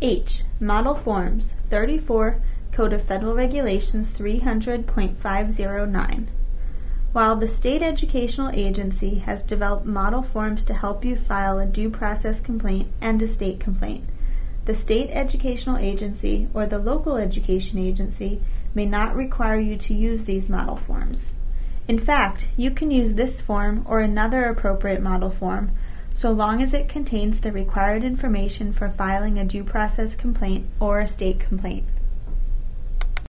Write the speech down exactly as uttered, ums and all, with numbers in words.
H. Model Forms thirty-four Code of Federal Regulations three hundred point five oh nine. While the state educational agency has developed model forms to help you file a due process complaint and a state complaint, the state educational agency or the local education agency may not require you to use these model forms. In fact, you can use this form or another appropriate model form so long as it contains the required information for filing a due process complaint or a state complaint.